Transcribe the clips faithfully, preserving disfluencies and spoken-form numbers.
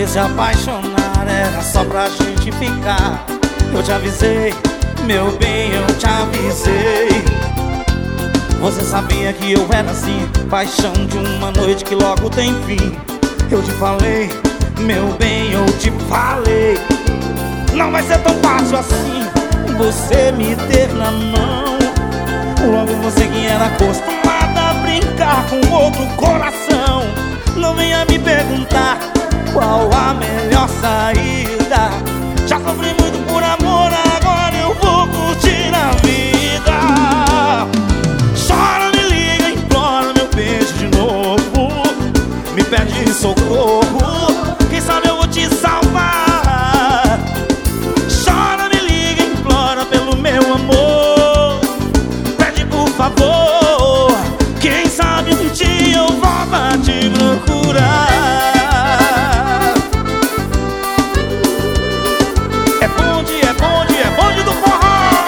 você se apaixonar, era só pra gente ficar. Eu te avisei, meu bem, eu te avisei. Você sabia que eu era assim, paixão de uma noite que logo tem fim. Eu te falei, meu bem, eu te falei. Não vai ser tão fácil assim você me ter na mão. Logo você que era acostumada a brincar com outro coração. Não venha me perguntar qual a melhor saída. Já sofri muito por amor, agora eu vou curtir a vida. Chora, me liga, implora meu beijo de novo. Me pede socorro, quem sabe eu vou te salvar. Chora, me liga, implora pelo meu amor. Pede por favor, quem sabe um dia eu volto a te procurar. É bonde, é bonde, é bonde do forró.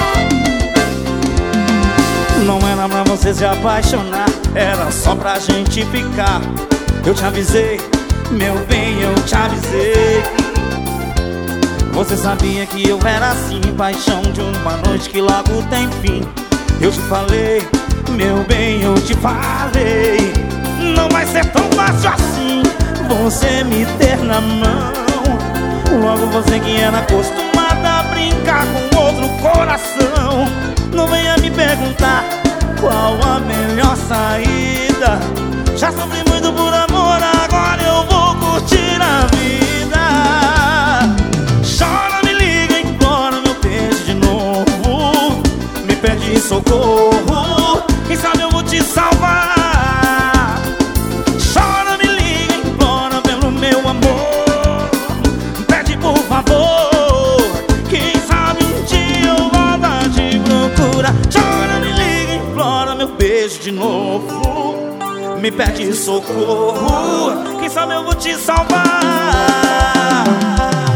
Não era pra você se apaixonar, era só pra gente ficar. Eu te avisei, meu bem, eu te avisei. Você sabia que eu era assim, paixão de uma noite que logo tem fim. Eu te falei, meu bem, eu te falei. Não vai ser tão fácil assim você me ter na mão. Logo você que era acostumada a brincar com outro coração. Não venha me perguntar qual a melhor saída. Já sofri muito por amor, agora eu vou curtir a vida. Chora, me liga, implora meu beijo de novo. Me pede socorro, quem sabe eu vou te salvar. Chora, me liga, implora pelo meu amor. Pede por favor, quem sabe um dia eu volto a te procurar. Chora, me liga, implora meu beijo de novo. Me pede socorro, quem sabe eu vou te salvar.